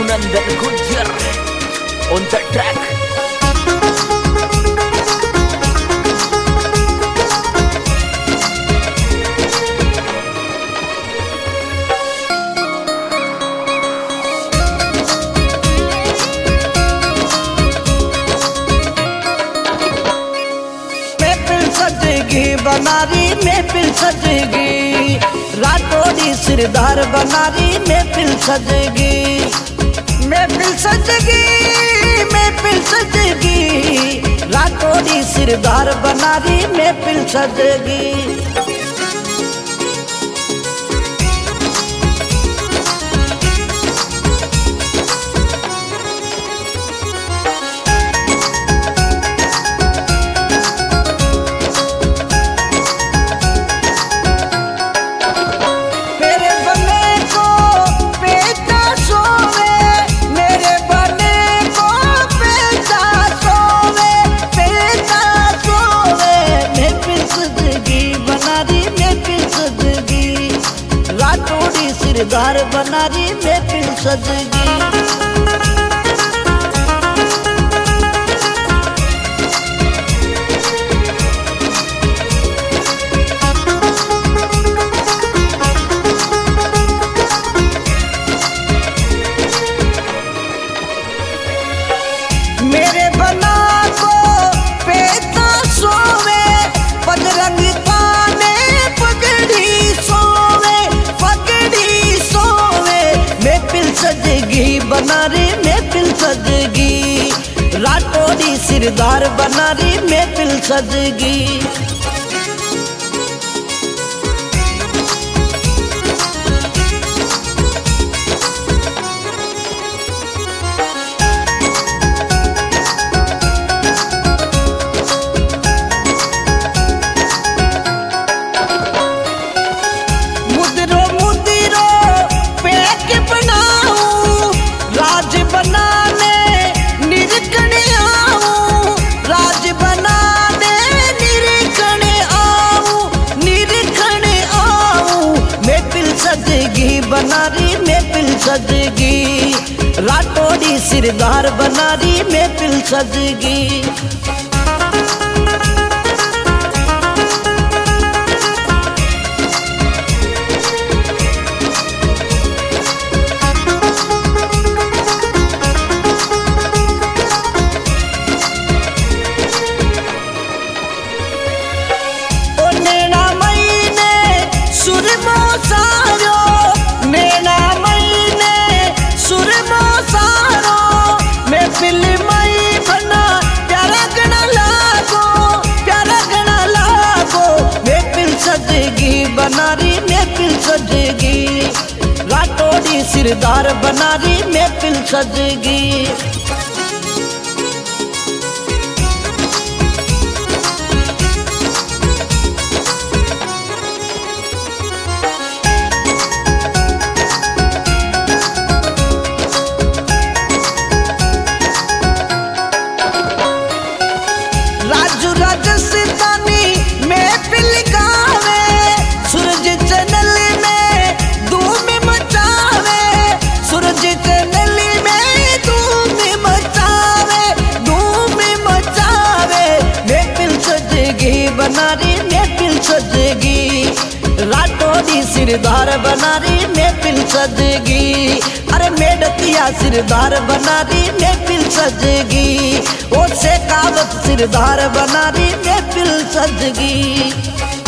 Raghunan Gunjar on the track. बनारी महफिल सजेगी, रातोड़ी सिरदार बनारी महफिल सजेगी, महफिल सजेगी, महफिल सजेगी, रातोड़ी सिरदार बनारी महफिल सजेगी। सिरदार बनारी महफिल सजेगी। मेरे बना को पेता सोवे, बजरंग ताने पगड़ी सोवे, पगड़ी सोवे, महफिल सजेगी बनारी महफिल सजेगी, रातोड़ी सिरदार बनारी महफिल सजेगी। बनारी महफिल सजेगी, रातोड़ी सिरदार बनारी महफिल सजेगी। बनारी महफिल सजेगी, रातोड़ी सिरदार बनारी महफिल सजेगी। राजू राजस्थानी महफिल गावे, सूरज चैनल में धूम मचावे, सूरज चैनल में धूम मचावे, धूम मचावे, महफिल सजेगी बनारी महफिल सजेगी, रातोड़ी सिरदार बनारी महफिल सजेगी। अरे मेडतिया सिरदार बनारी महफिल सजेगी, ओ शेखावत सिरदार बनारी महफिल सजेगी।